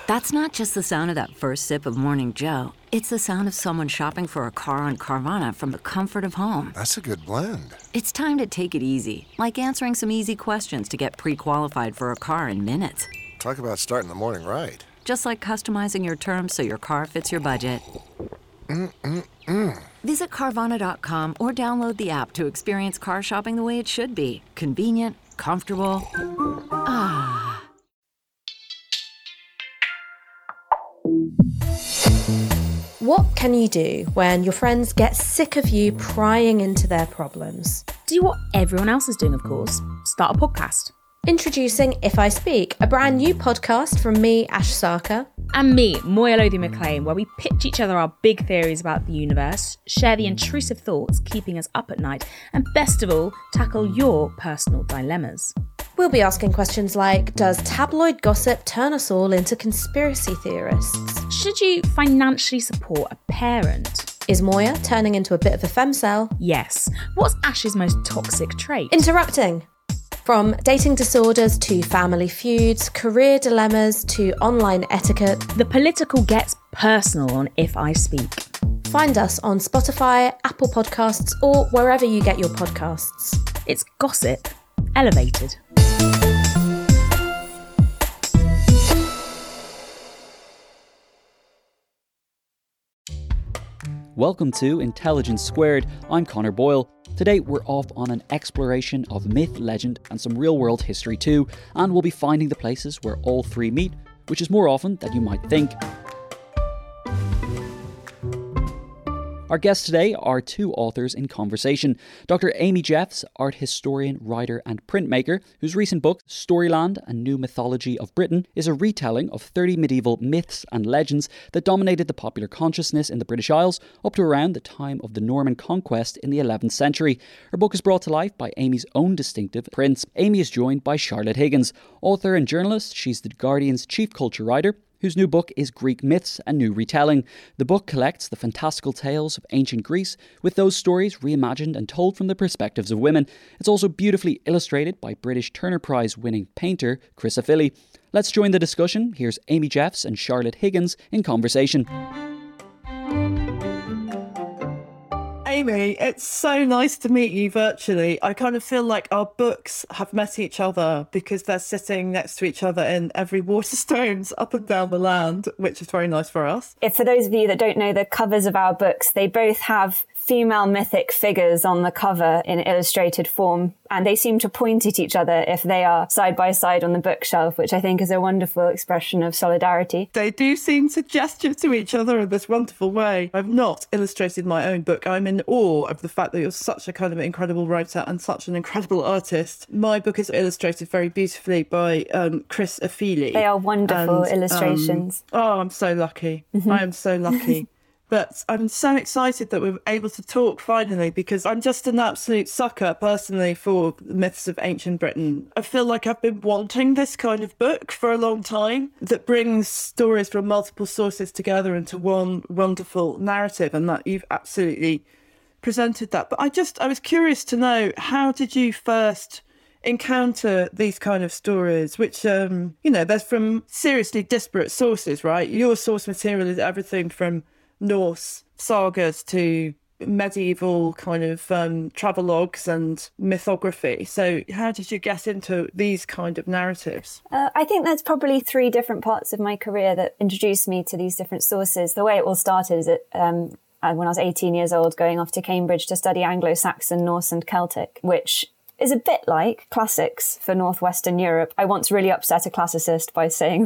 That's not just the sound of that first sip of Morning Joe. It's the sound of someone shopping for a car on Carvana from the comfort of home. That's a good blend. It's time to take it easy, like answering some easy questions to get pre-qualified for a car in minutes. Talk about starting the morning right. Just like customizing your terms so your car fits your budget. Visit Carvana.com or download the app to experience car shopping the way it should be. Convenient, comfortable. Ah. What can you do when your friends get sick of you prying into their problems? Do what everyone else is doing, of course. Start a podcast. Introducing If I Speak, a brand new podcast from me, Ash Sarkar. And me, Moya Lothian-McLean, where we pitch each other our big theories about the universe, share the intrusive thoughts keeping us up at night, and best of all, tackle your personal dilemmas. We'll be asking questions like, does tabloid gossip turn us all into conspiracy theorists? Should you financially support a parent? Is Moya turning into a bit of a femcel? Yes. What's Ash's most toxic trait? Interrupting. From dating disorders to family feuds, career dilemmas to online etiquette. The political gets personal on If I Speak. Find us on Spotify, Apple Podcasts, or wherever you get your podcasts. It's gossip elevated. Welcome to Intelligence Squared. I'm Connor Boyle. Today we're off on an exploration of myth, legend and some real-world history too, and we'll be finding the places where all three meet, which is more often than you might think. Our guests today are two authors in conversation. Dr. Amy Jeffs, art historian, writer and printmaker, whose recent book, Storyland, A New Mythology of Britain, is a retelling of 30 medieval myths and legends that dominated the popular consciousness in the British Isles up to around the time of the Norman conquest in the 11th century. Her book is brought to life by Amy's own distinctive prints. Amy is joined by Charlotte Higgins. Author and journalist, she's The Guardian's chief culture writer, whose new book is Greek Myths, A New Retelling. The book collects the fantastical tales of ancient Greece, with those stories reimagined and told from the perspectives of women. It's also beautifully illustrated by British Turner Prize winning painter Chris Ofili. Let's join the discussion. Here's Amy Jeffs and Charlotte Higgins in conversation. Amy, it's so nice to meet you virtually. I kind of feel like our books have met each other because they're sitting next to each other in every Waterstones up and down the land, which is very nice for us. For those of you that don't know the covers of our books, they both have female mythic figures on the cover in illustrated form, and they seem to point at each other if they are side by side on the bookshelf, which I think is a wonderful expression of solidarity. They do seem to gesture to each other in this wonderful way. I've not illustrated my own book. I'm in awe of the fact that you're such a kind of incredible writer and such an incredible artist. My book is illustrated very beautifully by Chris Ofili. They are wonderful illustrations. I'm so lucky. I am so lucky. But I'm so excited that we're able to talk finally, because I'm just an absolute sucker personally for myths of ancient Britain. I feel like I've been wanting this kind of book for a long time that brings stories from multiple sources together into one wonderful narrative, and that you've absolutely presented that. But I was curious to know, how did you first encounter these kind of stories, which, they're from seriously disparate sources, right? Your source material is everything from Norse sagas to medieval kind of travelogues and mythography. So how did you get into these kind of narratives? I think there's probably three different parts of my career that introduced me to these different sources. The way it all started is that when I was 18 years old, going off to Cambridge to study Anglo-Saxon, Norse and Celtic, which is a bit like classics for Northwestern Europe. I once really upset a classicist by saying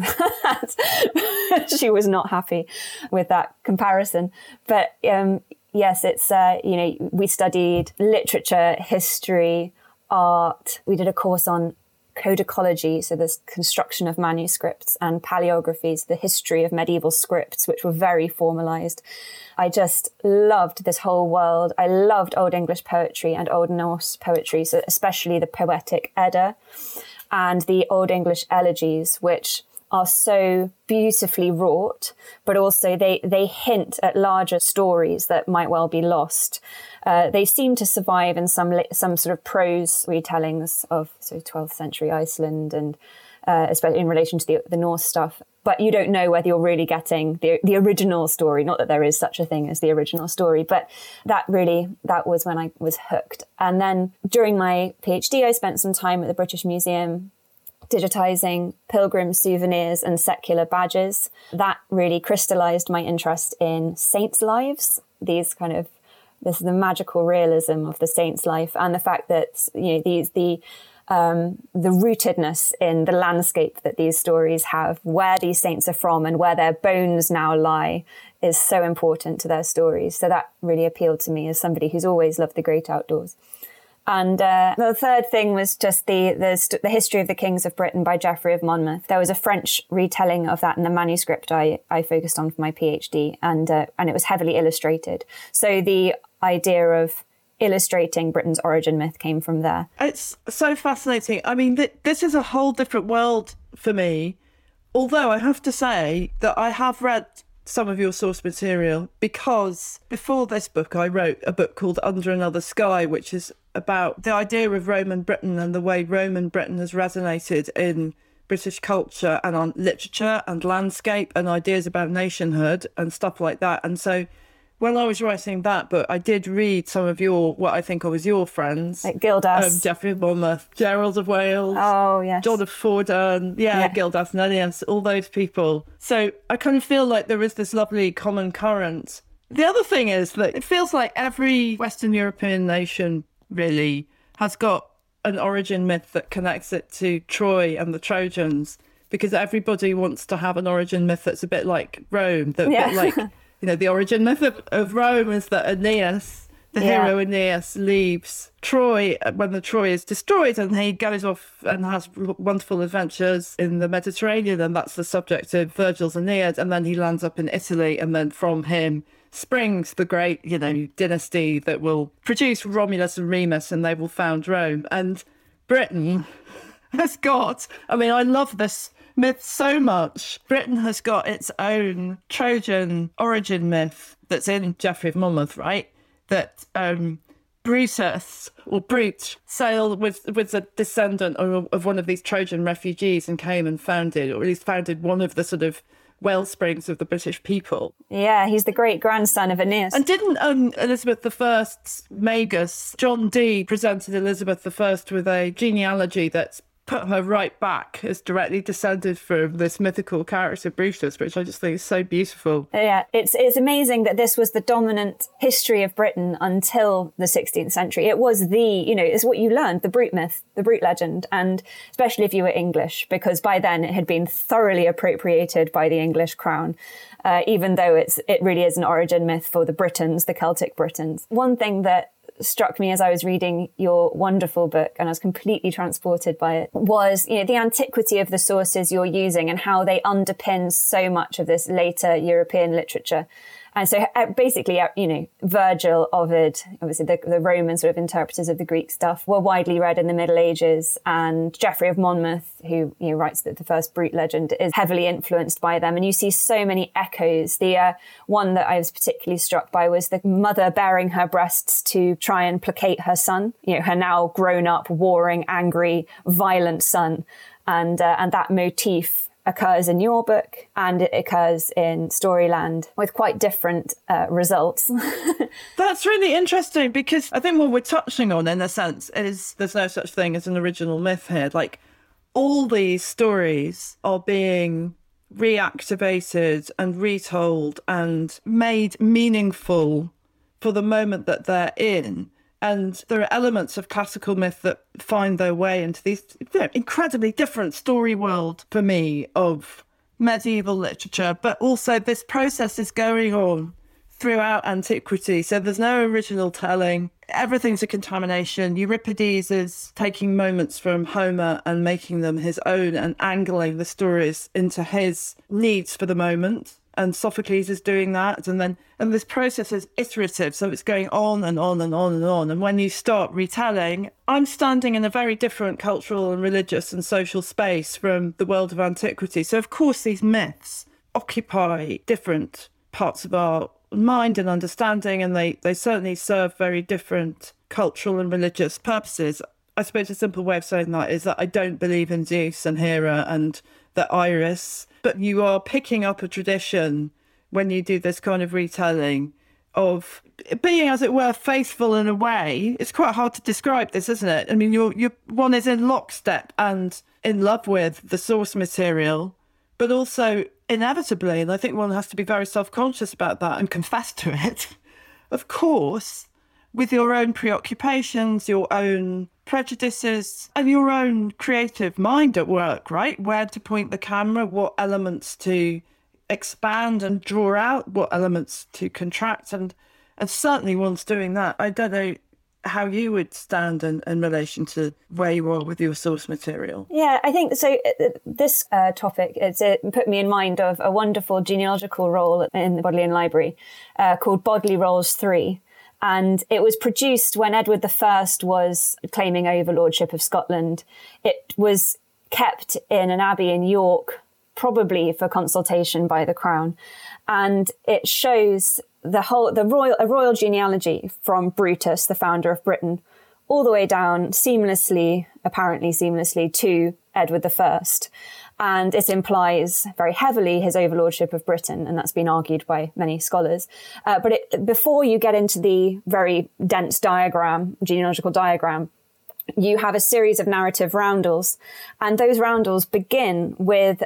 that. She was not happy with that comparison. But yes, it's, we studied literature, history, art. We did a course on codicology, so the construction of manuscripts, and paleographies, the history of medieval scripts, which were very formalized. I just loved this whole world. I loved Old English poetry and Old Norse poetry, so especially the poetic Edda and the Old English elegies, which are so beautifully wrought, but also they hint at larger stories that might well be lost. They seem to survive in some sort of prose retellings of 12th century Iceland and especially in relation to the Norse stuff. But you don't know whether you're really getting the original story. Not that there is such a thing as the original story, but that was when I was hooked. And then during my PhD, I spent some time at the British Museum digitizing pilgrim souvenirs and secular badges. That really crystallized my interest in saints' lives, this is the magical realism of the saint's life, and the fact that, you know, the rootedness in the landscape that these stories have, where these saints are from and where their bones now lie, is so important to their stories. So that really appealed to me as somebody who's always loved the great outdoors. And the third thing was just the history of the kings of Britain by Geoffrey of Monmouth. There was a French retelling of that in the manuscript I focused on for my PhD, and it was heavily illustrated. So the idea of illustrating Britain's origin myth came from there. It's so fascinating. I mean, this is a whole different world for me, although I have to say that I have read some of your source material, because before this book I wrote a book called Under Another Sky, which is about the idea of Roman Britain and the way Roman Britain has resonated in British culture and on literature and landscape and ideas about nationhood and stuff like that. And so when I was writing that book, I did read some of what I think of as your friends. Like Gildas. Geoffrey of Monmouth, Gerald of Wales. Oh, yes. John of Fordun. Yeah, Gildas, Nennius, all those people. So I kind of feel like there is this lovely common current. The other thing is that it feels like every Western European nation really has got an origin myth that connects it to Troy and the Trojans, because everybody wants to have an origin myth that's a bit like Rome, bit like... You know, the origin myth of Rome is that Aeneas, the hero Aeneas, leaves Troy when the Troy is destroyed, and he goes off and has wonderful adventures in the Mediterranean, and that's the subject of Virgil's Aeneid. And then he lands up in Italy, and then from him springs the great, you know, dynasty that will produce Romulus and Remus, and they will found Rome. And Britain has got, I mean, I love this myth so much. Britain has got its own Trojan origin myth that's in Geoffrey of Monmouth, right? That Brutus, or Brute, sailed with a descendant of one of these Trojan refugees and came and founded, or at least founded, one of the sort of wellsprings of the British people. Yeah, he's the great grandson of Aeneas. And didn't Elizabeth I's Magus, John Dee, presented Elizabeth I with a genealogy that's put her right back as directly descended from this mythical character Brutus, which I just think is so beautiful. Yeah, it's amazing that this was the dominant history of Britain until the 16th century. It was it's what you learned, the Brute myth, the Brute legend, and especially if you were English, because by then it had been thoroughly appropriated by the English crown, even though it really is an origin myth for the Britons, the Celtic Britons. One thing that struck me as I was reading your wonderful book, and I was completely transported by it, was, you know, the antiquity of the sources you're using and how they underpin so much of this later European literature. And so basically, you know, Virgil, Ovid, obviously the Roman sort of interpreters of the Greek stuff, were widely read in the Middle Ages. And Geoffrey of Monmouth, who, you know, writes the first Brute legend, is heavily influenced by them. And you see so many echoes. The one that I was particularly struck by was the mother baring her breasts to try and placate her son, you know, her now grown up, warring, angry, violent son. And that motif occurs in your book, and it occurs in Storyland with quite different results. That's really interesting, because I think what we're touching on, in a sense, is there's no such thing as an original myth here. Like, all these stories are being reactivated and retold and made meaningful for the moment that they're in. And there are elements of classical myth that find their way into these incredibly different story world, for me, of medieval literature. But also this process is going on throughout antiquity. So there's no original telling. Everything's a contamination. Euripides is taking moments from Homer and making them his own and angling the stories into his needs for the moment. And Sophocles is doing that. And this process is iterative. So it's going on and on and on and on. And when you start retelling, I'm standing in a very different cultural and religious and social space from the world of antiquity. So of course, these myths occupy different parts of our mind and understanding, and they certainly serve very different cultural and religious purposes. I suppose a simple way of saying that is that I don't believe in Zeus and Hera and the Iris, but you are picking up a tradition when you do this kind of retelling of being, as it were, faithful in a way. It's quite hard to describe this, isn't it? I mean, you're one is in lockstep and in love with the source material, but also inevitably, and I think one has to be very self-conscious about that and confess to it, of course, with your own preoccupations, your own prejudices, and your own creative mind at work, right? Where to point the camera, what elements to expand and draw out, what elements to contract, and certainly one's doing that. I don't know how you would stand in relation to where you are with your source material. Yeah, I think so. This topic, it put me in mind of a wonderful genealogical roll in the Bodleian Library called Bodley Rolls 3. And it was produced when Edward I was claiming overlordship of Scotland. It was kept in an abbey in York, probably for consultation by the crown. And it shows a royal genealogy from Brutus, the founder of Britain, all the way down apparently seamlessly to Edward I. And it implies very heavily his overlordship of Britain, and that's been argued by many scholars. But before you get into the very dense genealogical diagram, you have a series of narrative roundels, and those roundels begin with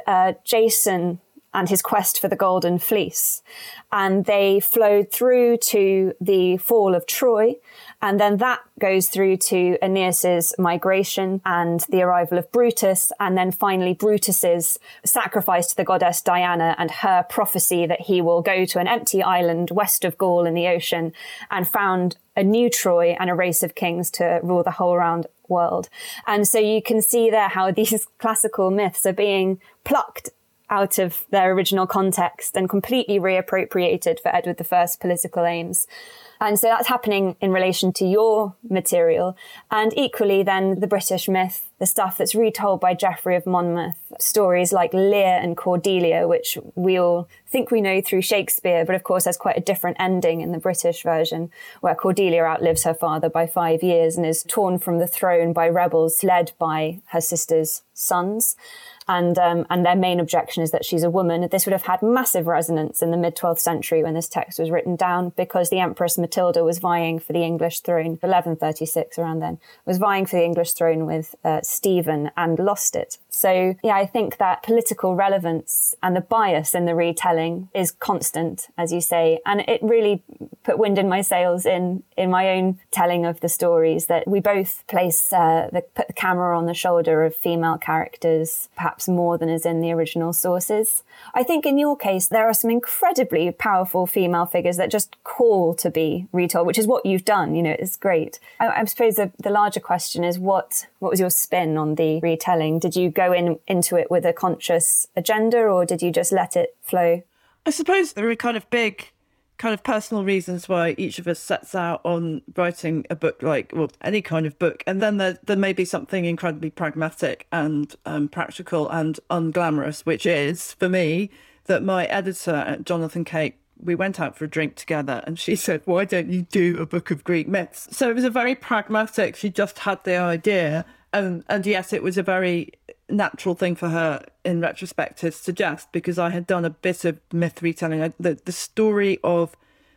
Jason and his quest for the Golden Fleece. And they flowed through to the fall of Troy. And then that goes through to Aeneas's migration and the arrival of Brutus. And then finally Brutus's sacrifice to the goddess Diana and her prophecy that he will go to an empty island west of Gaul in the ocean and found a new Troy and a race of kings to rule the whole round world. And so you can see there how these classical myths are being plucked out of their original context and completely reappropriated for Edward I's political aims. And so that's happening in relation to your material. And equally then the British myth, the stuff that's retold by Geoffrey of Monmouth, stories like Lear and Cordelia, which we all think we know through Shakespeare, but of course has quite a different ending in the British version, where Cordelia outlives her father by 5 years and is torn from the throne by rebels led by her sister's sons. And their main objection is that she's a woman. This would have had massive resonance in the mid-12th century when this text was written down, because the Empress Matilda was vying for the English throne, 1136 around then, was vying for the English throne with Stephen and lost it. So, yeah, I think that political relevance and the bias in the retelling is constant, as you say. And it really put wind in my sails in my own telling of the stories, that we both place, put the camera on the shoulder of female characters, perhaps more than is in the original sources. I think in your case, there are some incredibly powerful female figures that just call to be retold, which is what you've done. You know, it's great. I suppose the larger question is what was your spin on the retelling? Did you go into it with a conscious agenda, or did you just let it flow? I suppose there are kind of big personal reasons why each of us sets out on writing a book, any kind of book. And then there may be something incredibly pragmatic and practical and unglamorous, which is, for me, that my editor, Jonathan Cake, we went out for a drink together and she said, why don't you do a book of Greek myths? So it was a very pragmatic, she just had the idea. And yes, it was a very natural thing for her in retrospect to suggest, because I had done a bit of myth retelling. The story of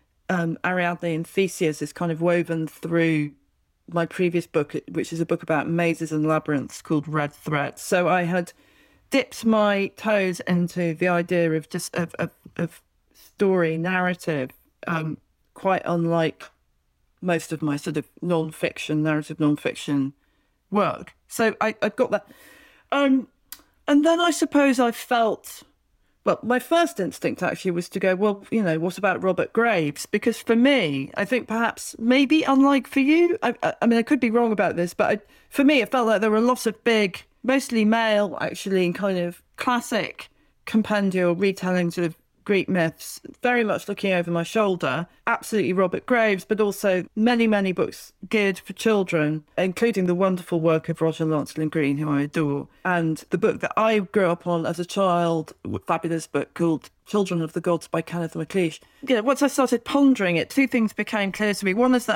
Ariadne and Theseus is kind of woven through my previous book, which is a book about mazes and labyrinths called Red Thread. So I had dipped my toes into the idea of just of story narrative, quite unlike most of my sort of narrative non-fiction work. So I got that. And then I suppose I felt, my first instinct actually was to go, what about Robert Graves? Because for me, I think perhaps, maybe unlike for you, I mean, I could be wrong about this, but for me, it felt like there were lots of big, mostly male, actually, kind of classic compendial retellings of Greek myths, very much looking over my shoulder. Absolutely Robert Graves, but also many, many books geared for children, including the wonderful work of Roger Lancelyn Green, who I adore. And the book that I grew up on as a child, a fabulous book called Children of the Gods by Kenneth MacLeish. Once I started pondering it, two things became clear to me. One is that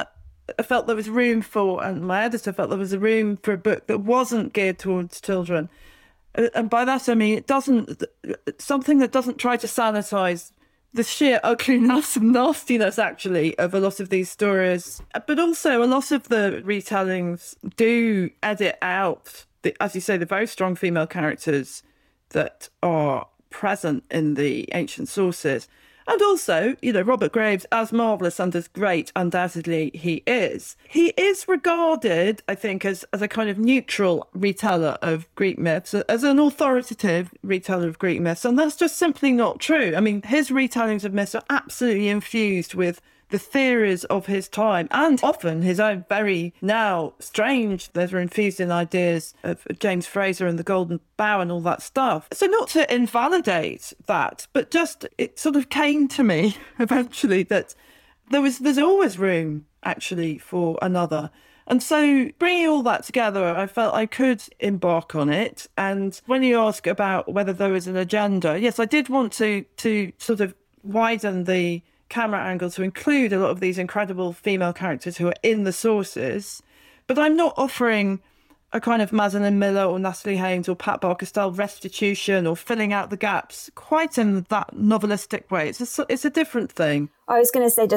I felt there was room for, and my editor felt there was a room for a book that wasn't geared towards children. And by that I mean something that doesn't try to sanitize the sheer ugliness and nastiness, actually, of a lot of these stories. But also a lot of the retellings do edit out, as you say, the very strong female characters that are present in the ancient sources. And also, Robert Graves, as marvellous and as great, undoubtedly he is regarded, I think, as a kind of neutral reteller of Greek myths, as an authoritative reteller of Greek myths. And that's just simply not true. I mean, his retellings of myths are absolutely infused with the theories of his time, and often his own very now strange that are infused in ideas of James Fraser and the Golden Bough and all that stuff. So not to invalidate that, but just it sort of came to me eventually that there's always room actually for another. And so bringing all that together, I felt I could embark on it. And when you ask about whether there was an agenda, yes, I did want to sort of widen the camera angle to include a lot of these incredible female characters who are in the sources, but I'm not offering a kind of Madeline Miller or Natalie Haynes or Pat Barker style restitution or filling out the gaps quite in that novelistic way. It's a different thing. I was going to say,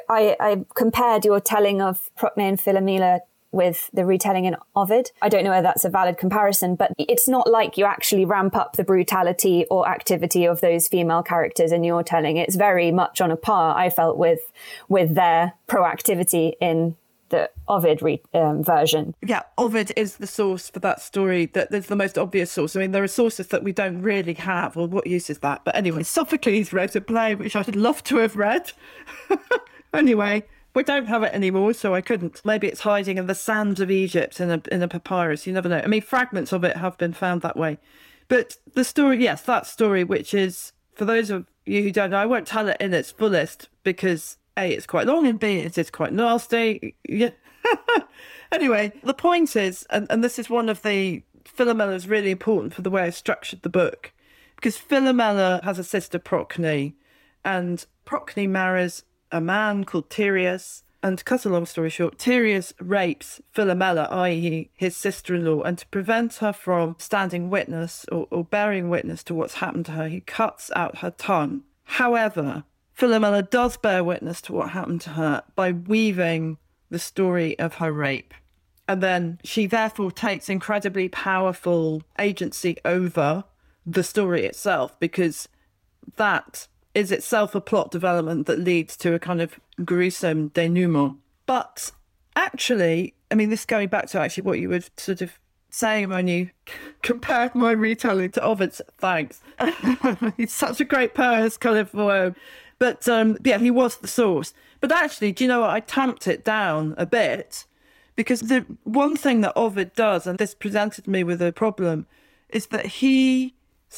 I compared your telling of Procne and Philomela with the retelling in Ovid. I don't know whether that's a valid comparison, but it's not like you actually ramp up the brutality or activity of those female characters in your telling. It's very much on a par, I felt, with their proactivity in the Ovid version. Yeah, Ovid is the source for that story. That's the most obvious source. I mean, there are sources that we don't really have. Well, what use is that? But anyway, Sophocles wrote a play, which I'd love to have read. Anyway, we don't have it anymore, so I couldn't. Maybe it's hiding in the sands of Egypt in a papyrus. You never know. I mean, fragments of it have been found that way. But the story, yes, that story, which is, for those of you who don't know, I won't tell it in its fullest because A, it's quite long, and B, it is quite nasty. Yeah. Anyway, the point is, and this is one of the, Philomela is really important for the way I structured the book, because Philomela has a sister, Procne, and Procne marries a man called Tereus, and to cut a long story short, Tereus rapes Philomela, i.e. his sister-in-law, and to prevent her from standing witness or bearing witness to what's happened to her, he cuts out her tongue. However, Philomela does bear witness to what happened to her by weaving the story of her rape. And then she therefore takes incredibly powerful agency over the story itself, because that is itself a plot development that leads to a kind of gruesome denouement. But actually, I mean, this going back to actually what you were sort of saying when you compared my retelling to Ovid's, thanks. He's such a great poet, it's kind of, but yeah, he was the source. But actually, do you know what? I tamped it down a bit, because the one thing that Ovid does, and this presented me with a problem, is that he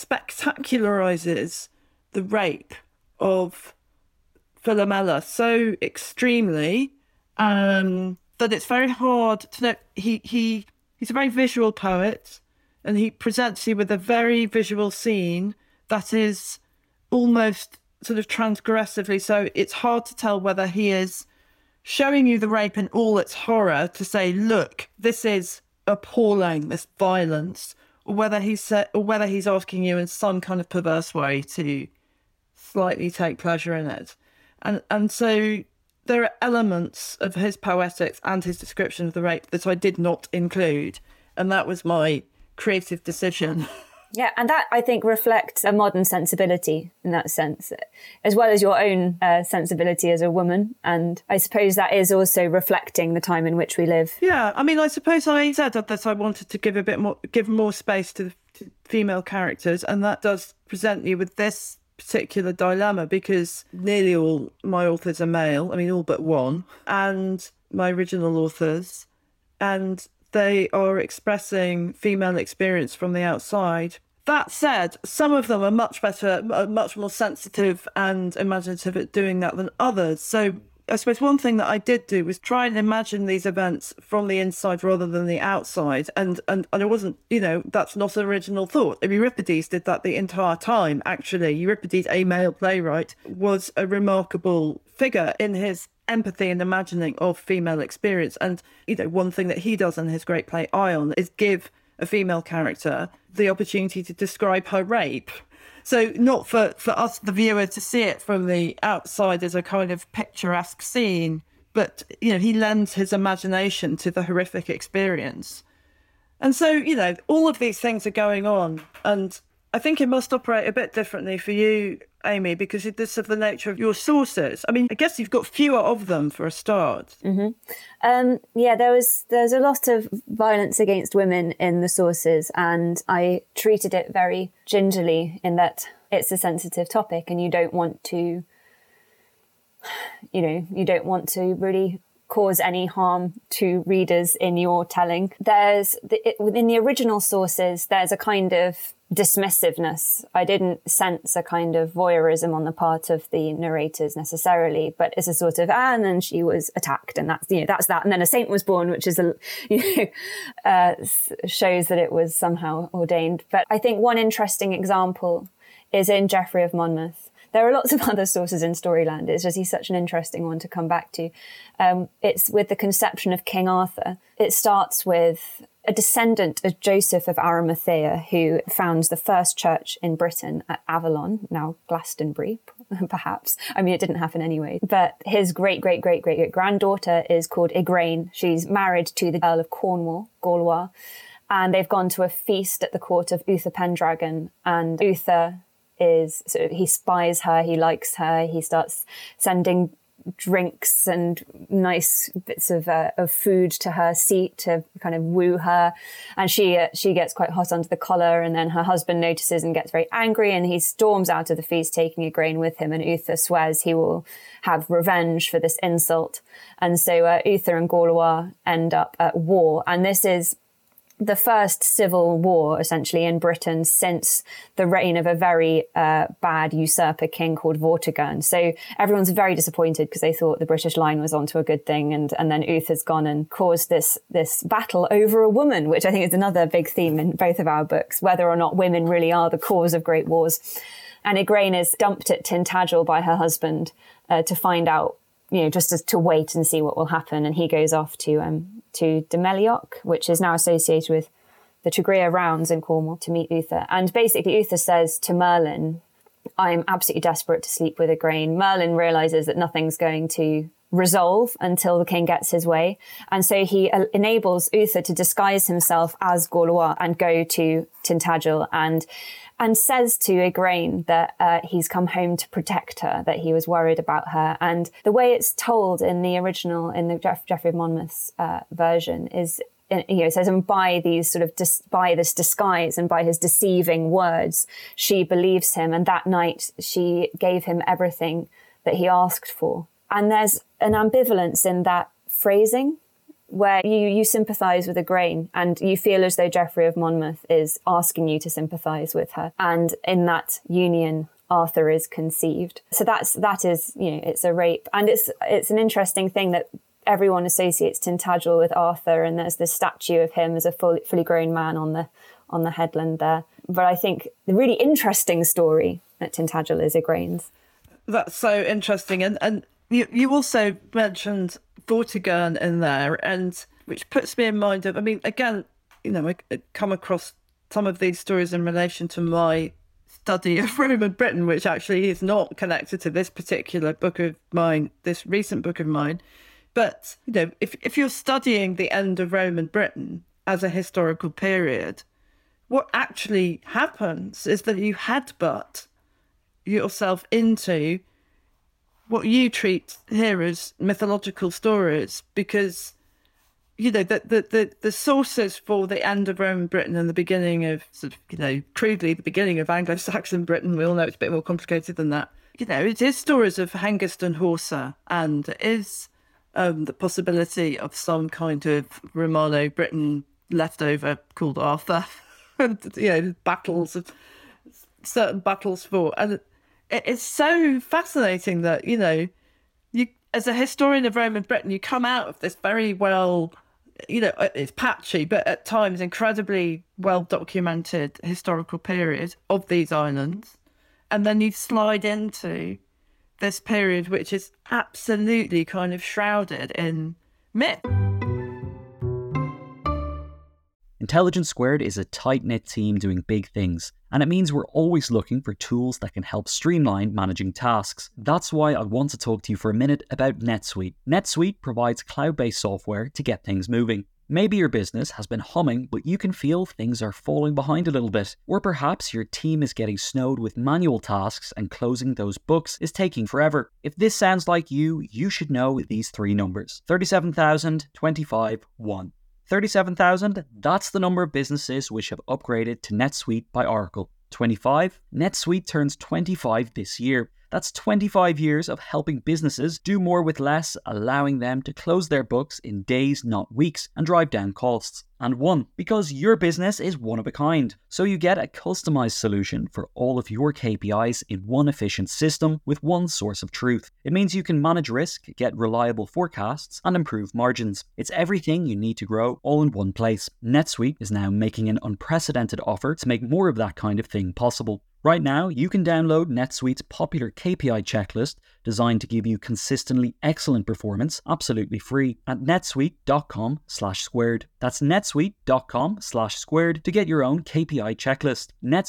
spectacularizes the rape of Philomela so extremely that it's very hard to know. He's a very visual poet, and he presents you with a very visual scene that is almost sort of transgressively so. It's hard to tell whether he is showing you the rape in all its horror to say, look, this is appalling, this violence, or whether he's asking you in some kind of perverse way to slightly take pleasure in it. And so there are elements of his poetics and his description of the rape that I did not include, and that was my creative decision. Yeah, and that, I think, reflects a modern sensibility in that sense, as well as your own sensibility as a woman. And I suppose that is also reflecting the time in which we live. Yeah, I mean, I suppose I said that I wanted to give more space to female characters, and that does present you with this particular dilemma, because nearly all my authors are male, I mean, all but one, and my original authors, and they are expressing female experience from the outside. That said, some of them are much more sensitive and imaginative at doing that than others. So I suppose one thing that I did do was try and imagine these events from the inside rather than the outside. And it wasn't, that's not an original thought. Euripides did that the entire time, actually. Euripides, a male playwright, was a remarkable figure in his empathy and imagining of female experience. And, one thing that he does in his great play Ion is give a female character the opportunity to describe her rape. So not for us, the viewer, to see it from the outside as a kind of picturesque scene, but, he lends his imagination to the horrific experience. And so, all of these things are going on. And I think it must operate a bit differently for you, Amy, because it is of the nature of your sources. I mean, I guess you've got fewer of them for a start. Mm-hmm. There's a lot of violence against women in the sources, and I treated it very gingerly in that it's a sensitive topic, and you don't want to really cause any harm to readers in your telling. Within the original sources, there's a kind of dismissiveness. I didn't sense a kind of voyeurism on the part of the narrators necessarily, but it's a sort of, and then she was attacked, and that's that. And then a saint was born, which is, shows that it was somehow ordained. But I think one interesting example is in Geoffrey of Monmouth. There are lots of other sources in Storyland. It's just, he's such an interesting one to come back to. It's with the conception of King Arthur. It starts with a descendant of Joseph of Arimathea, who founds the first church in Britain at Avalon, now Glastonbury, perhaps. I mean, it didn't happen anyway. But his great-great-great-great-granddaughter is called Igraine. She's married to the Earl of Cornwall, Gaulois, and they've gone to a feast at the court of Uther Pendragon, and Uther he spies her, he likes her, he starts sending drinks and nice bits of food to her seat to kind of woo her, and she gets quite hot under the collar, and then her husband notices and gets very angry, and he storms out of the feast taking Igraine with him, and Uther swears he will have revenge for this insult, and so Uther and Gaulois end up at war, and this is the first civil war, essentially, in Britain since the reign of a very bad usurper king called Vortigern. So everyone's very disappointed because they thought the British line was onto a good thing, and then Uther's gone and caused this battle over a woman, which I think is another big theme in both of our books, whether or not women really are the cause of great wars. And Igraine is dumped at Tintagel by her husband to find out, just to wait and see what will happen. And he goes off to Demelioch, which is now associated with the Tregea Rounds in Cornwall, to meet Uther. And basically Uther says to Merlin, I'm absolutely desperate to sleep with Igraine. Merlin realizes that nothing's going to resolve until the king gets his way. And so he enables Uther to disguise himself as Gaulois and go to Tintagel and says to Igraine that he's come home to protect her, that he was worried about her. And the way it's told in the original, in the Geoffrey of Monmouth's version, is, it says, and by this disguise and by his deceiving words, she believes him. And that night she gave him everything that he asked for. And there's an ambivalence in that phrasing, where you sympathise with Igraine and you feel as though Geoffrey of Monmouth is asking you to sympathise with her. And in that union, Arthur is conceived. So that is, it's a rape. And it's an interesting thing that everyone associates Tintagel with Arthur, and there's this statue of him as a fully grown man on the headland there. But I think the really interesting story at Tintagel is Igraine's. That's so interesting. And you also mentioned Vortigern in there, and which puts me in mind of, I mean, again, I come across some of these stories in relation to my study of Roman Britain, which actually is not connected to this particular book of mine, this recent book of mine. But, if you're studying the end of Roman Britain as a historical period, what actually happens is that you headbutt yourself into what you treat here as mythological stories, because the sources for the end of Roman Britain and the beginning of crudely the beginning of Anglo-Saxon Britain, we all know it's a bit more complicated than that. It is stories of Hengist and Horsa, and it is the possibility of some kind of Romano-Britain leftover called Arthur, and battles of certain battles fought. And it's so fascinating that, as a historian of Roman Britain, you come out of this very well, it's patchy, but at times incredibly well documented historical period of these islands. And then you slide into this period, which is absolutely kind of shrouded in myth. Intelligence Squared is a tight-knit team doing big things, and it means we're always looking for tools that can help streamline managing tasks. That's why I want to talk to you for a minute about NetSuite. NetSuite provides cloud-based software to get things moving. Maybe your business has been humming, but you can feel things are falling behind a little bit. Or perhaps your team is getting snowed with manual tasks and closing those books is taking forever. If this sounds like you should know these three numbers. 37,000, 25, 1. 37,000, that's the number of businesses which have upgraded to NetSuite by Oracle. 25, NetSuite turns 25 this year. That's 25 years of helping businesses do more with less, allowing them to close their books in days, not weeks, and drive down costs. And 1, because your business is one of a kind. So you get a customized solution for all of your KPIs in one efficient system with one source of truth. It means you can manage risk, get reliable forecasts, and improve margins. It's everything you need to grow all in one place. NetSuite is now making an unprecedented offer to make more of that kind of thing possible. Right now, you can download NetSuite's popular KPI checklist designed to give you consistently excellent performance absolutely free at netsuite.com/squared. That's netsuite.com/squared to get your own KPI checklist.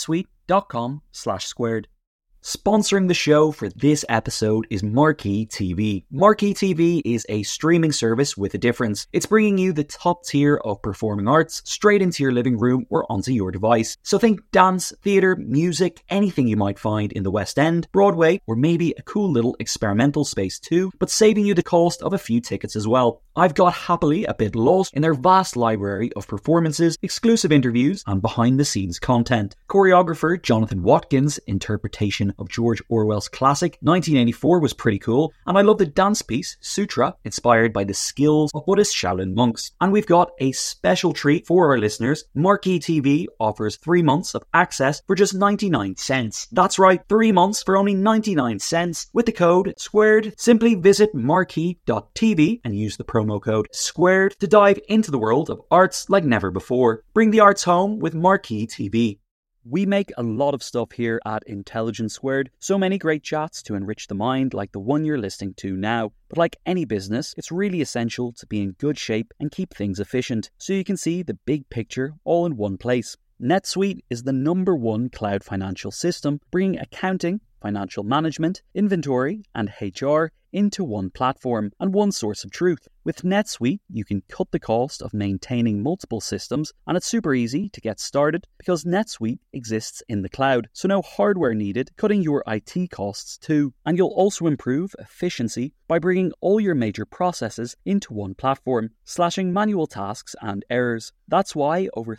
netsuite.com/squared. Sponsoring the show for this episode is Marquee TV. Marquee TV is a streaming service with a difference. It's bringing you the top tier of performing arts straight into your living room or onto your device. So think dance, theatre, music, anything you might find in the West End, Broadway, or maybe a cool little experimental space too, but saving you the cost of a few tickets as well. I've got happily a bit lost in their vast library of performances, exclusive interviews, and behind-the-scenes content. Choreographer Jonathan Watkins' interpretation of George Orwell's classic 1984 was pretty cool, and I love the dance piece Sutra, inspired by the skills of Buddhist Shaolin monks. And we've got a special treat for our listeners. Marquee TV offers 3 months of access for just 99 cents. That's right, 3 months for only 99 cents with the code SQUARED. Simply visit marquee.tv and use the promo code SQUARED to dive into the world of arts like never before. Bring the arts home with Marquee TV. We make a lot of stuff here at Intelligence Squared, so many great chats to enrich the mind like the one you're listening to now. But like any business, it's really essential to be in good shape and keep things efficient, so you can see the big picture all in one place. NetSuite is the #1 cloud financial system, bringing accounting, financial management, inventory, and HR into one platform and one source of truth. With NetSuite, you can cut the cost of maintaining multiple systems, and it's super easy to get started because NetSuite exists in the cloud, so no hardware needed, cutting your IT costs too. And you'll also improve efficiency by bringing all your major processes into one platform, slashing manual tasks and errors. That's why over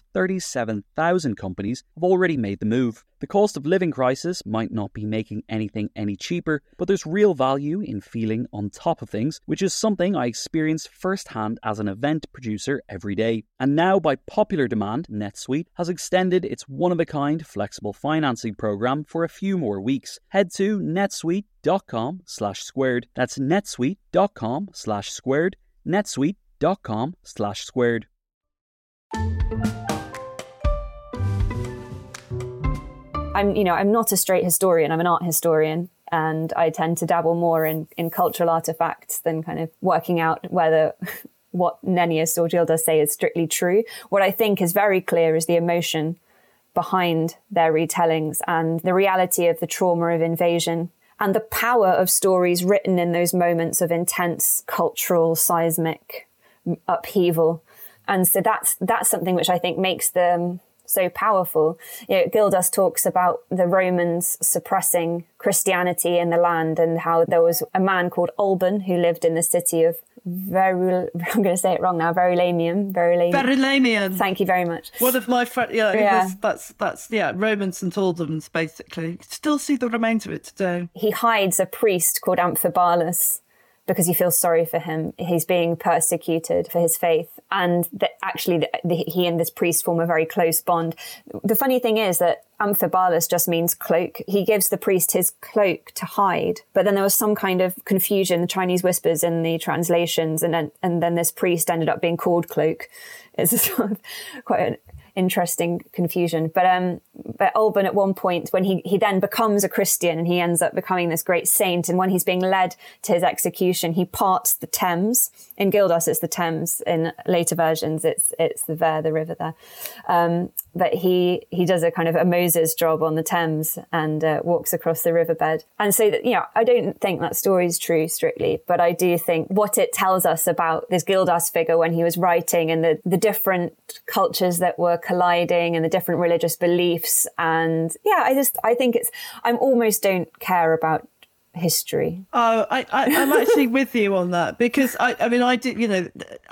37,000 companies have already made the move. The cost of living crisis might not be making anything any cheaper, but there's real value in feeling on top of things, which is something I experience firsthand as an event producer every day. And now, by popular demand, NetSuite has extended its one-of-a-kind flexible financing program for a few more weeks. Head to netsuite.com/squared. That's netsuite.com/squared. netsuite.com/squared. I'm not a straight historian, I'm an art historian, and I tend to dabble more in cultural artifacts than kind of working out whether what Nennius or Gildas say is strictly true. What I think is very clear is the emotion behind their retellings and the reality of the trauma of invasion and the power of stories written in those moments of intense cultural seismic upheaval. And so that's something which I think makes them so powerful. Gildas talks about the Romans suppressing Christianity in the land and how there was a man called Alban who lived in the city of I'm going to say it wrong now, Verulamium. Thank you very much. One of my friends, that's Roman St. Albans, basically. You can still see the remains of it today. He hides a priest called Amphibalus because he feels sorry for him. He's being persecuted for his faith. And that actually he and this priest form a very close bond. The funny thing is that Amphibalus just means cloak. He gives the priest his cloak to hide. But then there was some kind of confusion, the Chinese whispers in the translations. And then this priest ended up being called Cloak. It's a sort of quite an interesting confusion. But Alban at one point, when he then becomes a Christian and he ends up becoming this great saint, and when he's being led to his execution, he parts the Thames. In Gildas, it's the Thames. In later versions, it's the Ver, the river there. But he does a kind of a Moses job on the Thames and walks across the riverbed. And so, I don't think that story is true strictly, but I do think what it tells us about this Gildas figure when he was writing, and the different cultures that were colliding and the different religious beliefs. And I think I almost don't care about history. I'm actually with you on that, because I did,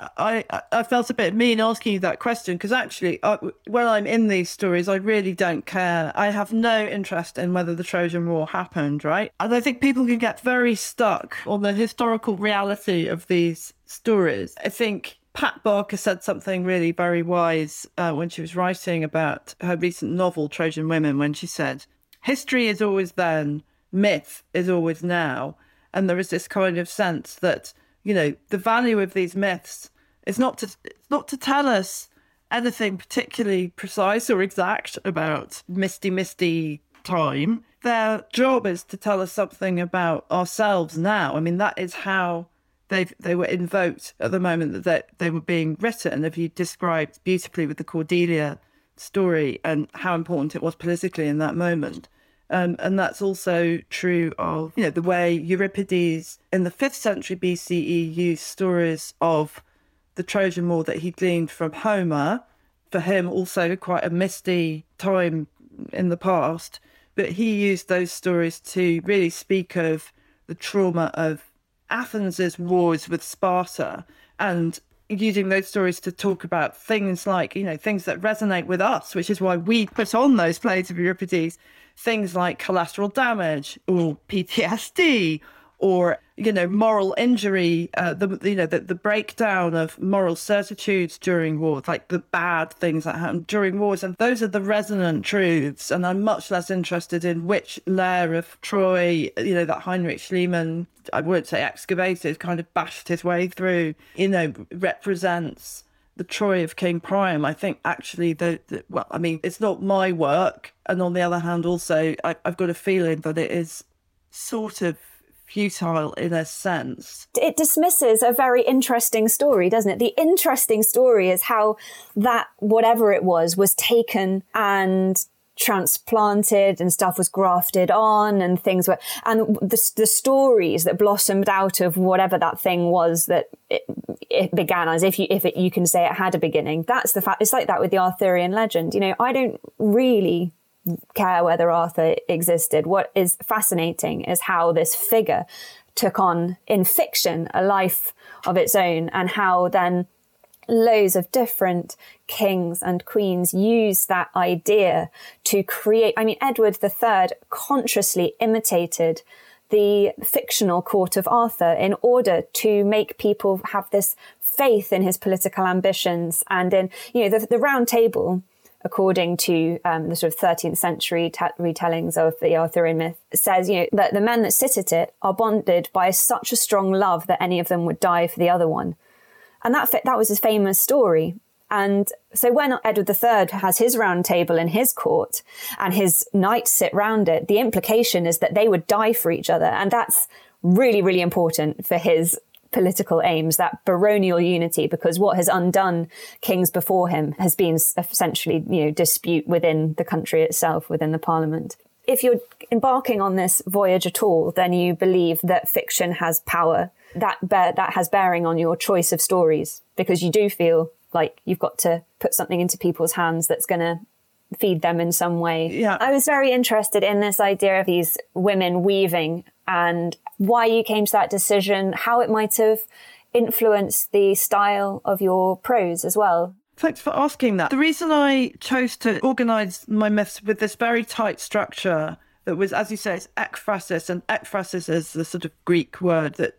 I felt a bit mean asking you that question, because actually when I'm in these stories, I really don't care. I have no interest in whether the Trojan War happened, right? And I think people can get very stuck on the historical reality of these stories. I think Pat Barker said something really very wise when she was writing about her recent novel, Trojan Women, when she said, history is always then, myth is always now. And there is this kind of sense that, the value of these myths is not to tell us anything particularly precise or exact about misty time. Their job is to tell us something about ourselves now. I mean, that is how they were invoked at the moment that they were being written. If you described beautifully with the Cordelia story and how important it was politically in that moment. And that's also true of, the way Euripides in the 5th century BCE used stories of the Trojan War that he gleaned from Homer. For him, also quite a misty time in the past. But he used those stories to really speak of the trauma of Athens's wars with Sparta, and using those stories to talk about things like, things that resonate with us, which is why we put on those plays of Euripides, things like collateral damage or PTSD or, moral injury, the breakdown of moral certitudes during wars, like the bad things that happen during wars. And those are the resonant truths. And I'm much less interested in which layer of Troy, that Heinrich Schliemann, I wouldn't say excavated, kind of bashed his way through, represents the Troy of King Priam. I think actually it's not my work. And on the other hand, also, I've got a feeling that it is sort of futile in a sense. It dismisses a very interesting story, doesn't it? The interesting story is how that, whatever it was taken and transplanted and stuff was grafted on and things were, and the stories that blossomed out of whatever that thing was that it began as, if you can say it had a beginning. That's the fact. It's like that with the Arthurian legend. I don't really care whether Arthur existed. What is fascinating is how this figure took on in fiction a life of its own, and how then loads of different kings and queens use that idea to create. I mean, Edward III consciously imitated the fictional court of Arthur in order to make people have this faith in his political ambitions. And in, the Round Table, according to the sort of 13th century retellings of the Arthurian myth, says, that the men that sit at it are bonded by such a strong love that any of them would die for the other one. And that was his famous story. And so when Edward III has his round table in his court and his knights sit round it, the implication is that they would die for each other. And that's really, really important for his political aims, that baronial unity, because what has undone kings before him has been essentially, dispute within the country itself, within the parliament. If you're embarking on this voyage at all, then you believe that fiction has power, that has bearing on your choice of stories, because you do feel like you've got to put something into people's hands that's going to feed them in some way. Yeah. I was very interested in this idea of these women weaving, and why you came to that decision, how it might have influenced the style of your prose as well. Thanks for asking that. The reason I chose to organise my myths with this very tight structure that was, as you say, it's ekphrasis, and ekphrasis is the sort of Greek word that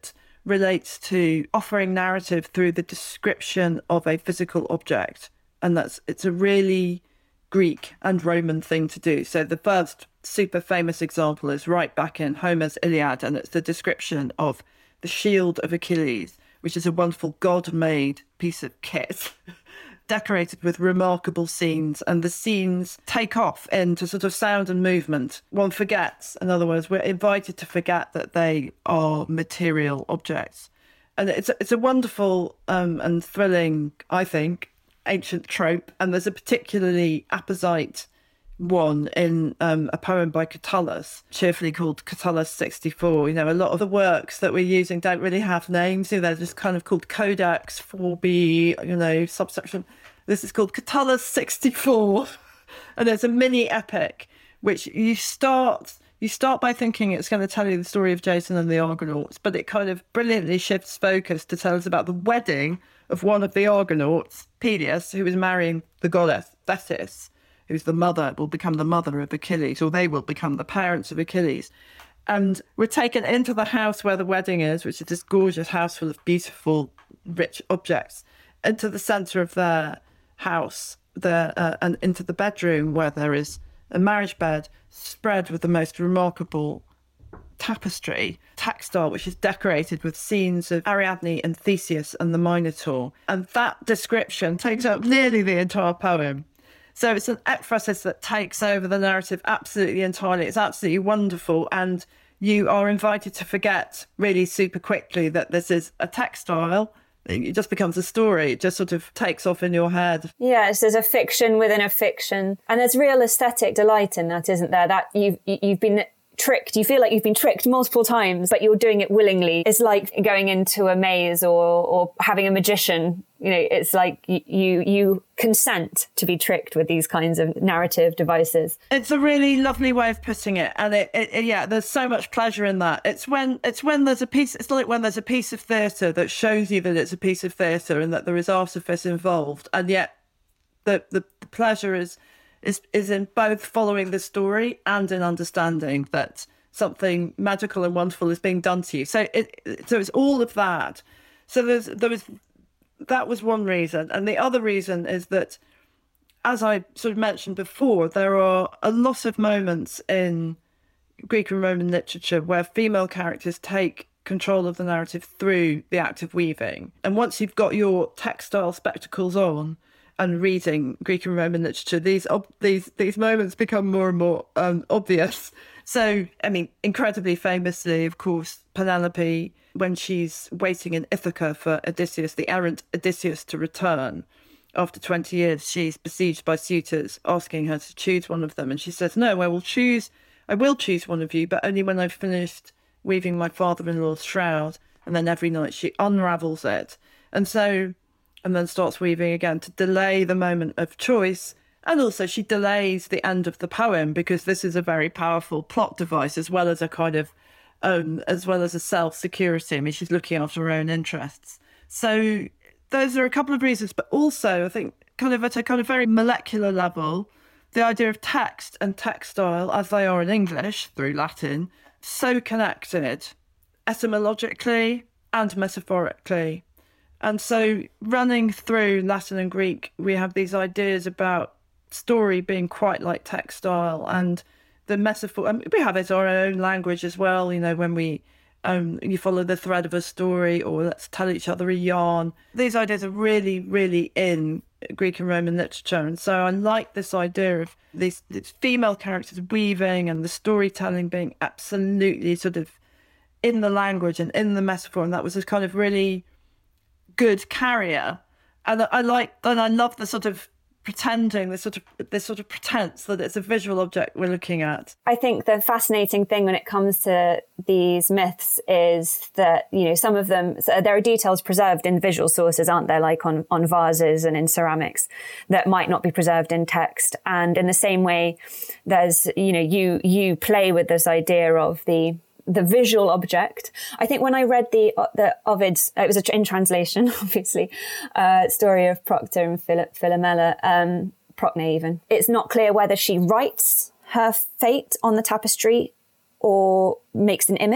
relates to offering narrative through the description of a physical object. And it's a really Greek and Roman thing to do. So the first super famous example is right back in Homer's Iliad, and it's the description of the shield of Achilles, which is a wonderful god-made piece of kit decorated with remarkable scenes, and the scenes take off into sort of sound and movement. One forgets, in other words, we're invited to forget that they are material objects. And it's a wonderful and thrilling, I think, ancient trope. And there's a particularly apposite one in a poem by Catullus, cheerfully called Catullus 64. You know, a lot of the works that we're using don't really have names. You know, they're just kind of called Codex 4B, you know, subsection. This is called Catullus 64. And there's a mini epic, which you start by thinking it's going to tell you the story of Jason and the Argonauts, but it kind of brilliantly shifts focus to tell us about the wedding of one of the Argonauts, Peleus, who is marrying the goddess Thetis, who's will become the mother of Achilles, or they will become the parents of Achilles. And we're taken into the house where the wedding is, which is this gorgeous house full of beautiful, rich objects, into the centre of their house, and into the bedroom where there is a marriage bed spread with the most remarkable tapestry, textile, which is decorated with scenes of Ariadne and Theseus and the Minotaur. And that description takes up nearly the entire poem. So it's an ekphrasis that takes over the narrative absolutely entirely. It's absolutely wonderful. And you are invited to forget really super quickly that this is a textile. It just becomes a story. It just sort of takes off in your head. Yes, there's a fiction within a fiction. And there's real aesthetic delight in that, isn't there? That you've been tricked. You feel like you've been tricked multiple times, but you're doing it willingly. It's like going into a maze or having a magician. You know, it's like you consent to be tricked with these kinds of narrative devices. It's a really lovely way of putting it, and it there's so much pleasure in that. It's when there's a piece. It's like when there's a piece of theatre that shows you that it's a piece of theatre and that there is artifice involved, and yet the pleasure is in both following the story and in understanding that something magical and wonderful is being done to you. So it's all of that. So that was one reason. And the other reason is that, as I sort of mentioned before, there are a lot of moments in Greek and Roman literature where female characters take control of the narrative through the act of weaving. And once you've got your textile spectacles on and reading Greek and Roman literature, these moments become more and more obvious. So, I mean, incredibly famously, of course, Penelope, when she's waiting in Ithaca for Odysseus, the errant Odysseus, to return after 20 years, she's besieged by suitors asking her to choose one of them. And she says, no, I will choose one of you, but only when I've finished weaving my father-in-law's shroud. And then every night she unravels it. And then starts weaving again to delay the moment of choice. And also she delays the end of the poem, because this is a very powerful plot device, as well as a kind of as well as a self-security. I mean, she's looking after her own interests. So those are a couple of reasons, but also I think kind of at a kind of very molecular level, the idea of text and textile, as they are in English through Latin, so connected etymologically and metaphorically. And so running through Latin and Greek, we have these ideas about story being quite like textile, and the metaphor. We have it in our own language as well. You know, when you follow the thread of a story, or let's tell each other a yarn. These ideas are really, really in Greek and Roman literature. And so I like this idea of these female characters weaving and the storytelling being absolutely sort of in the language and in the metaphor. And that was a kind of really good carrier. And I love the sort of pretending, this sort of pretense that it's a visual object we're looking at. I think the fascinating thing when it comes to these myths is that, you know, some of them, there are details preserved in visual sources, aren't there, like on vases and in ceramics, that might not be preserved in text. And in the same way, there's, you know, you play with this idea of the visual object. I think when I read the Ovid's, it was in translation, obviously, story of Procter and Philomela, Procne even, it's not clear whether she writes her fate on the tapestry or makes an image,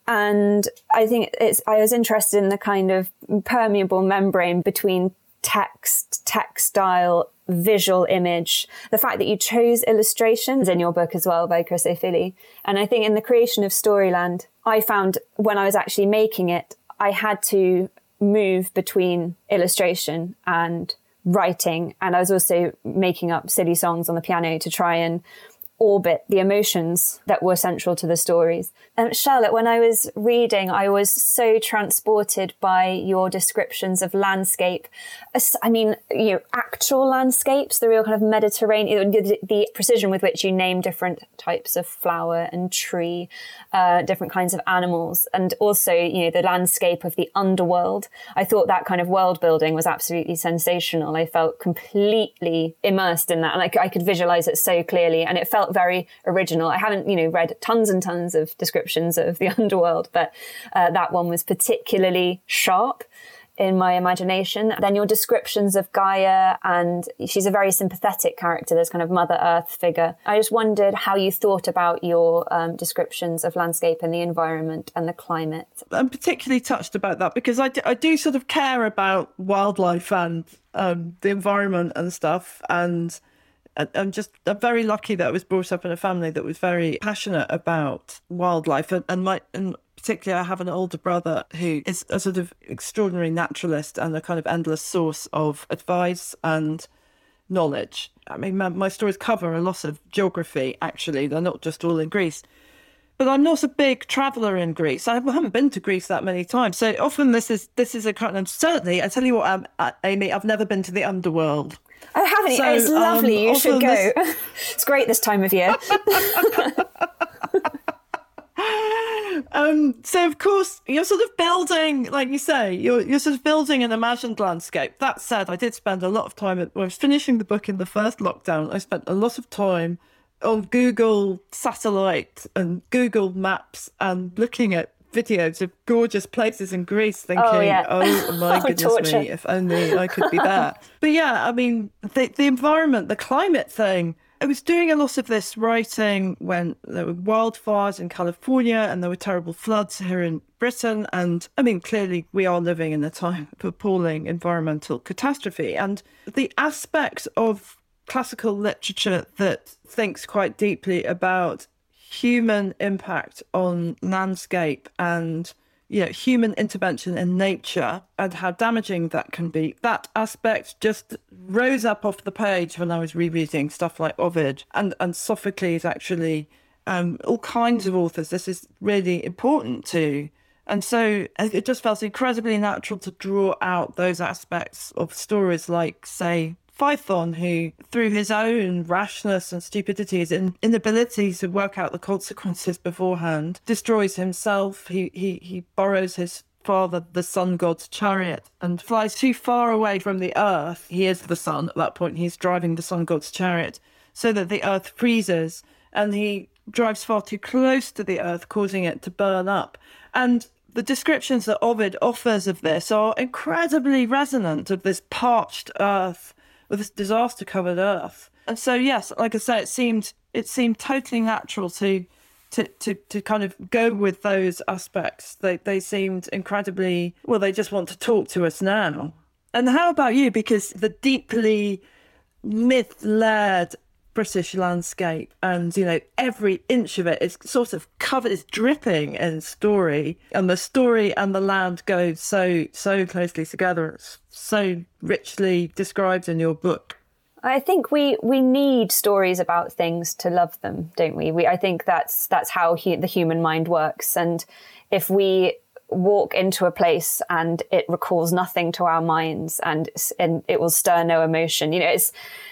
And I think I was interested in the kind of permeable membrane between text, textile, visual image, the fact that you chose illustrations in your book as well by Chris O'Philly. And I think in the creation of Storyland, I found when I was actually making it, I had to move between illustration and writing. And I was also making up silly songs on the piano to try and orbit the emotions that were central to the stories. Charlotte, when I was reading, I was so transported by your descriptions of landscape. I mean, actual landscapes, the real kind of Mediterranean, the precision with which you name different types of flower and tree, different kinds of animals, and also, the landscape of the underworld. I thought that kind of world building was absolutely sensational. I felt completely immersed in that, and I could visualize it so clearly, and it felt very original. I haven't, read tons and tons of descriptions of the underworld, but that one was particularly sharp in my imagination. Then your descriptions of Gaia, and she's a very sympathetic character, this kind of Mother Earth figure. I just wondered how you thought about your descriptions of landscape and the environment and the climate. I'm particularly touched about that because I do sort of care about wildlife and the environment and stuff, and I'm very lucky that I was brought up in a family that was very passionate about wildlife, and particularly I have an older brother who is a sort of extraordinary naturalist and a kind of endless source of advice and knowledge. I mean, my stories cover a lot of geography, actually. They're not just all in Greece. But I'm not a big traveller in Greece. I haven't been to Greece that many times. So often this is a kind of, certainly, I tell you what, Amy, I've never been to the underworld. Oh, haven't you? So, it's lovely. You should go. It's great this time of year. So, of course, you're sort of building, like you say, you're sort of building an imagined landscape. That said, I did spend a lot of time, when I was finishing the book in the first lockdown, I spent a lot of time on Google Satellite and Google Maps and looking at videos of gorgeous places in Greece, thinking, oh my goodness torture. me, if only I could be there. But yeah, I mean, the environment, the climate thing, I was doing a lot of this writing when there were wildfires in California and there were terrible floods here in Britain. And I mean, clearly we are living in a time of appalling environmental catastrophe. And the aspect of classical literature that thinks quite deeply about human impact on landscape and human intervention in nature and how damaging that can be, that aspect just rose up off the page when I was rereading stuff like Ovid and Sophocles, actually, all kinds of authors. This is really important too. And so it just felt incredibly natural to draw out those aspects of stories like, say, Phaethon, who, through his own rashness and stupidity, his inability to work out the consequences beforehand, destroys himself. He borrows his father, the sun god's chariot, and flies too far away from the earth. He is the sun at that point. He's driving the sun god's chariot so that the earth freezes, and he drives far too close to the earth, causing it to burn up. And the descriptions that Ovid offers of this are incredibly resonant, of this parched earth, with this disaster-covered earth. And so, yes, like I say, it seemed totally natural to kind of go with those aspects. They seemed incredibly, well, they just want to talk to us now. And how about you? Because the deeply myth-led British landscape and, every inch of it is sort of covered, is dripping in story. And the story and the land go so closely together. It's so richly described in your book. I think we need stories about things to love them, don't we? I think that's how the human mind works. And if we walk into a place and it recalls nothing to our minds and it will stir no emotion, it's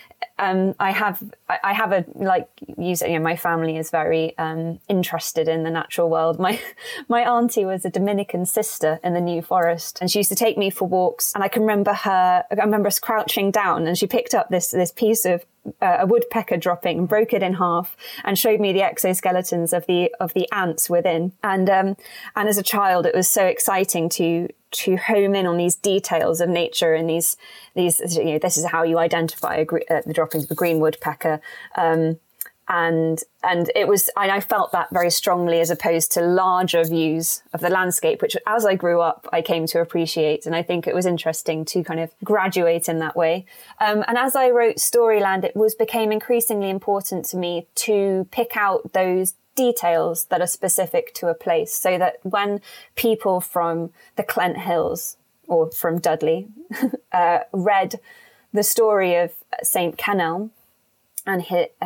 I have a, like you said, my family is very interested in the natural world. My auntie was a Dominican sister in the New Forest, and she used to take me for walks. And I remember us crouching down, and she picked up this piece of a woodpecker dropping and broke it in half and showed me the exoskeletons of the ants within. And as a child, it was so exciting to home in on these details of nature and these this is how you identify the droppings of a green woodpecker. And it was, and I felt that very strongly as opposed to larger views of the landscape, which as I grew up, I came to appreciate. And I think it was interesting to kind of graduate in that way. And as I wrote Storyland, it became increasingly important to me to pick out those details that are specific to a place, so that when people from the Clent Hills or from Dudley read the story of Saint Kenelm and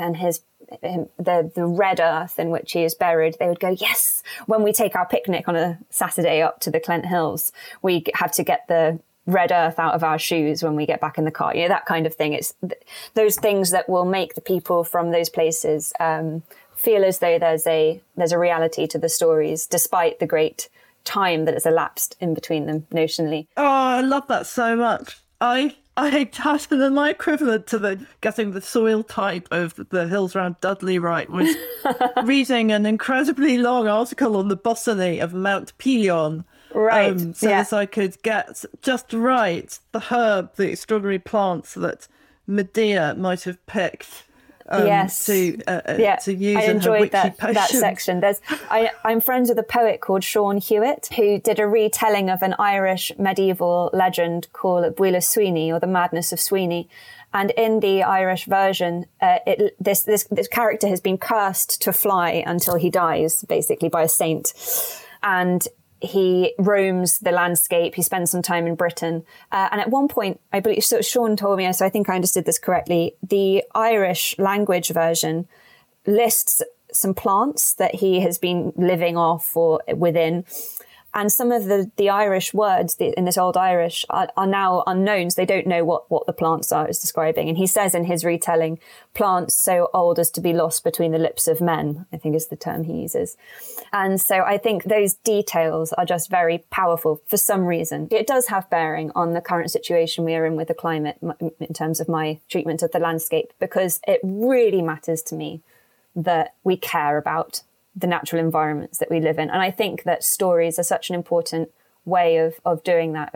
the red earth in which he is buried, they would go, yes, when we take our picnic on a Saturday up to the Clent Hills, we have to get the red earth out of our shoes when we get back in the car, that kind of thing. It's those things that will make the people from those places feel as though there's a reality to the stories, despite the great time that has elapsed in between them notionally. Oh, I love that so much. I and my equivalent to getting the soil type of the hills around Dudley right was reading an incredibly long article on the botany of Mount Pelion. Right. As I could get just right the herb, the extraordinary plants that Medea might have picked. To use I in enjoyed her witchy that section. I'm friends with a poet called Sean Hewitt, who did a retelling of an Irish medieval legend called Buile Sweeney, or the Madness of Sweeney. And in the Irish version, this character has been cursed to fly until he dies, basically by a saint. And he roams the landscape. He spends some time in Britain. And at one point, I believe, so Sean told me, so I think I understood this correctly, the Irish language version lists some plants that he has been living off or within. And some of the Irish words in this Old Irish are now unknowns. They don't know what the plants are it's describing. And he says in his retelling, plants so old as to be lost between the lips of men, I think is the term he uses. And so I think those details are just very powerful for some reason. It does have bearing on the current situation we are in with the climate in terms of my treatment of the landscape, because it really matters to me that we care about the natural environments that we live in. And I think that stories are such an important way of doing that,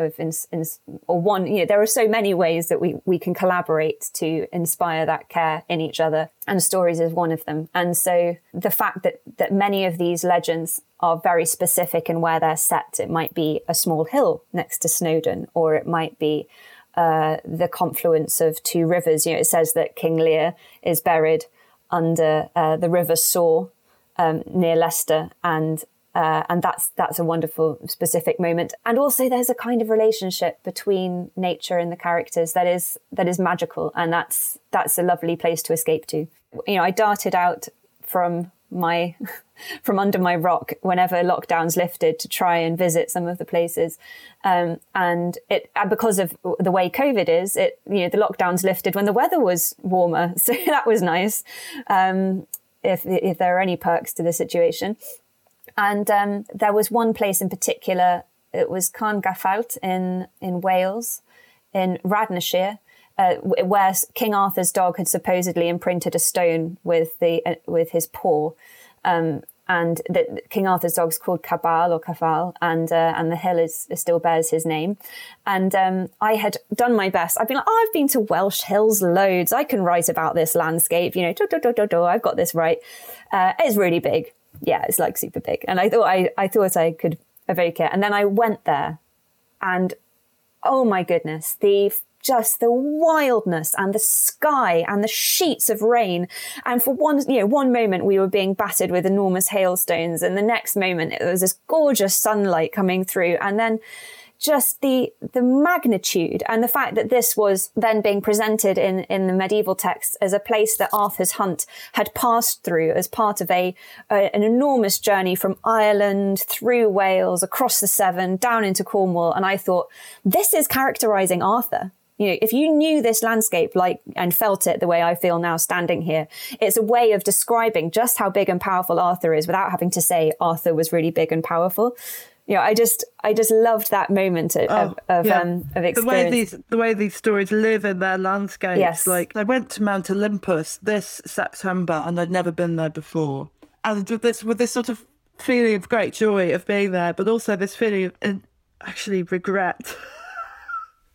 there are so many ways that we can collaborate to inspire that care in each other, and stories is one of them. And so the fact that many of these legends are very specific in where they're set, it might be a small hill next to Snowdon, or it might be the confluence of two rivers. It says that King Lear is buried under the River Soar, near Leicester, and that's a wonderful specific moment. And also there's a kind of relationship between nature and the characters that is magical, and that's a lovely place to escape to. I darted out from under my rock whenever lockdowns lifted to try and visit some of the places, and because of the way COVID is, the lockdowns lifted when the weather was warmer, so that was nice. If there are any perks to the situation. And there was one place in particular, it was Carn Gaffalt in Wales, in Radnorshire, where King Arthur's dog had supposedly imprinted a stone with his paw. And King Arthur's dog's called Cabal or Cafal, and the hill still bears his name. And I had done my best. I've been like, I've been to Welsh hills loads. I can write about this landscape. I've got this right. It's really big. Yeah, it's like super big. And I thought I could evoke it. And then I went there, and oh my goodness, just the wildness and the sky and the sheets of rain. And for one moment we were being battered with enormous hailstones, and the next moment it was this gorgeous sunlight coming through. And then just the magnitude and the fact that this was then being presented in the medieval texts as a place that Arthur's hunt had passed through as part of an enormous journey from Ireland through Wales, across the Severn, down into Cornwall. And I thought, this is characterizing Arthur. If you knew this landscape and felt it the way I feel now standing here, it's a way of describing just how big and powerful Arthur is without having to say Arthur was really big and powerful. I just loved that moment of experience. The way these stories live in their landscapes. Yes. Like, I went to Mount Olympus this September, and I'd never been there before. And with this sort of feeling of great joy of being there, but also this feeling of actually regret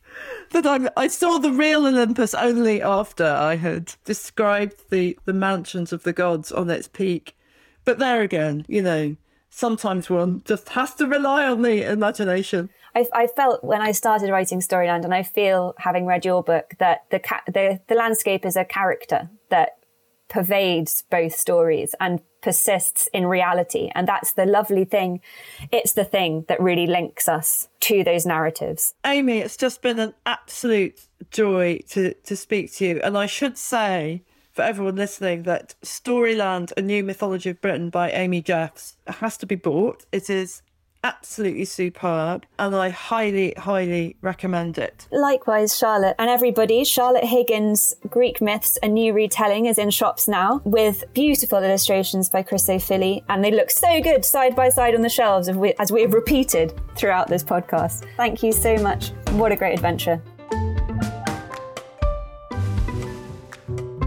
But I saw the real Olympus only after I had described the mansions of the gods on its peak. But there again, you know, sometimes one just has to rely on the imagination. I felt when I started writing Storyland, and I feel, having read your book, that the landscape is a character that pervades both stories and persists in reality. And that's the lovely thing. It's the thing that really links us to those narratives. Amy, it's just been an absolute joy to speak to you. And I should say, for everyone listening, that Storyland, A New Mythology of Britain by Amy Jeffs has to be bought. It is absolutely superb, and I highly, highly recommend it. Likewise, Charlotte. And everybody, Charlotte Higgins' Greek Myths, A New Retelling is in shops now, with beautiful illustrations by Chris O'Philly, and they look so good side by side on the shelves, as we have repeated throughout this podcast. Thank you so much. What a great adventure.